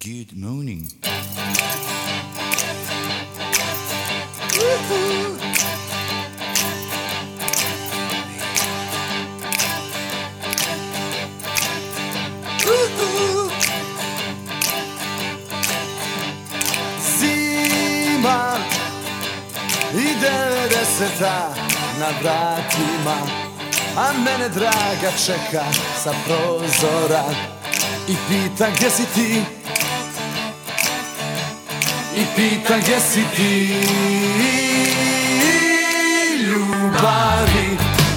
Good morning. Zima i 90-a na vratima, a mene draga čeka sa prozora i pita gdje si ti, i pita gdje si ti, ljubavi.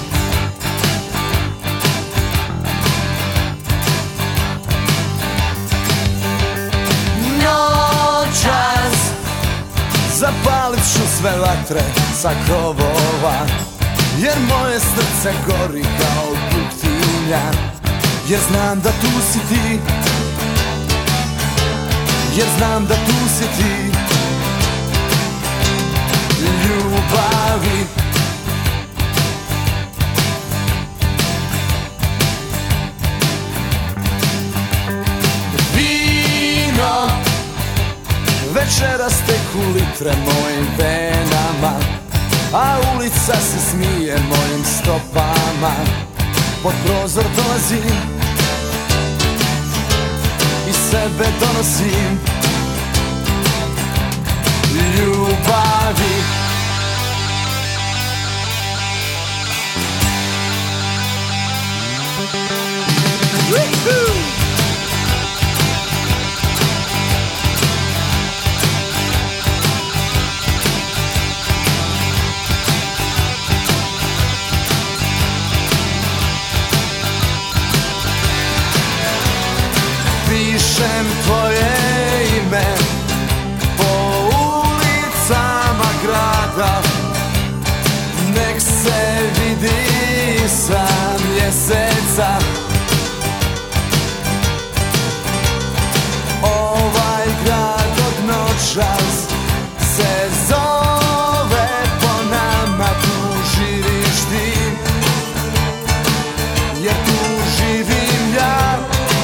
Noćas zapalit ću sve vatre sa krovova, jer moje srce gori kao buktinja, jer znam da tu si ti, jer znam da tu si ti, ljubavi. Vino večeras teku litre mojim venama, a ulica se smije mojim stopama. Pod prozor dolazim i sebe donosim, ljubavi. Pišem tvoje ime po ulicama grada, nek se vidi sa mjeseca. Ovaj grad od noćas se zove po nama, tu živiš ti, jer tu živim ja.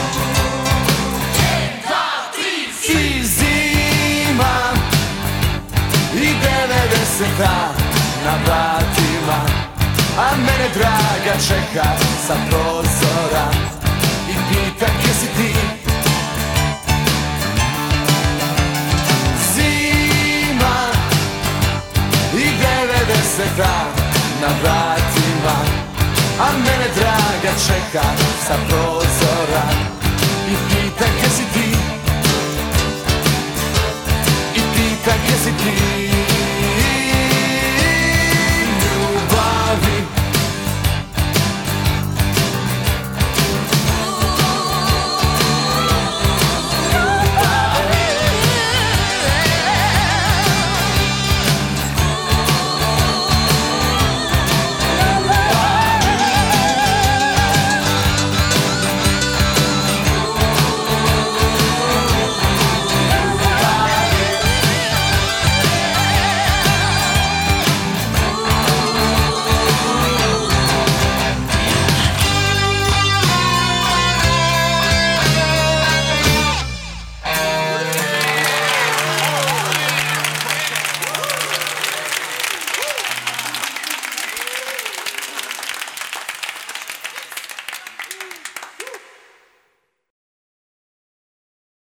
I zima i 90-a na vratima, a mene draga čeka sa prozora i pita gdje si ti. Zima i 90-a na vratima, a mene draga čeka sa prozora i pita gdje si ti.